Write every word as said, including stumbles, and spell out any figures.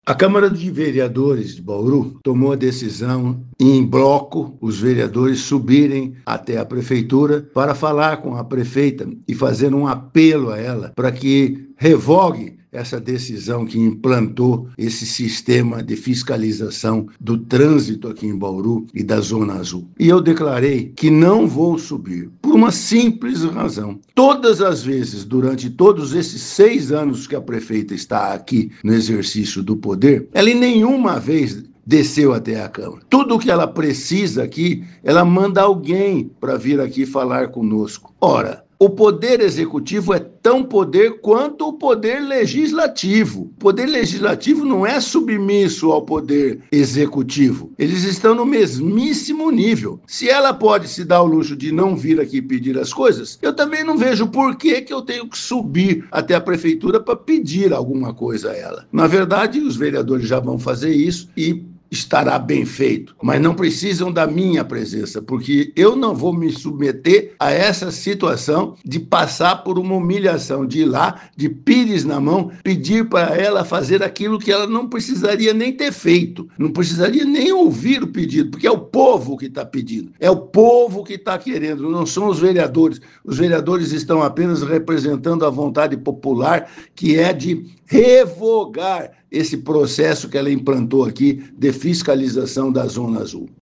A Câmara de Vereadores de Bauru tomou a decisão, em bloco, os vereadores subirem até a prefeitura para falar com a prefeita e fazer um apelo a ela para que revogue essa decisão que implantou esse sistema de fiscalização do trânsito aqui em Bauru e da Zona Azul. E eu declarei que não vou subir, por uma simples razão. Todas as vezes, durante todos esses seis anos que a prefeita está aqui no exercício do poder, ela em nenhuma vez desceu até a Câmara. Tudo o que ela precisa aqui, ela manda alguém para vir aqui falar conosco. Ora, o poder executivo é tão poder quanto o poder legislativo. O poder legislativo não é submisso ao poder executivo. Eles estão no mesmíssimo nível. Se ela pode se dar o luxo de não vir aqui pedir as coisas, eu também não vejo por que que eu tenho que subir até a prefeitura para pedir alguma coisa a ela. Na verdade, os vereadores já vão fazer isso e estará bem feito, mas não precisam da minha presença, porque eu não vou me submeter a essa situação de passar por uma humilhação, de ir lá, de pires na mão, pedir para ela fazer aquilo que ela não precisaria nem ter feito, não precisaria nem ouvir o pedido, porque é o povo que está pedindo, é o povo que está querendo, não são os vereadores. Os vereadores estão apenas representando a vontade popular, que é de revogar esse processo que ela implantou aqui de fiscalização da Zona Azul.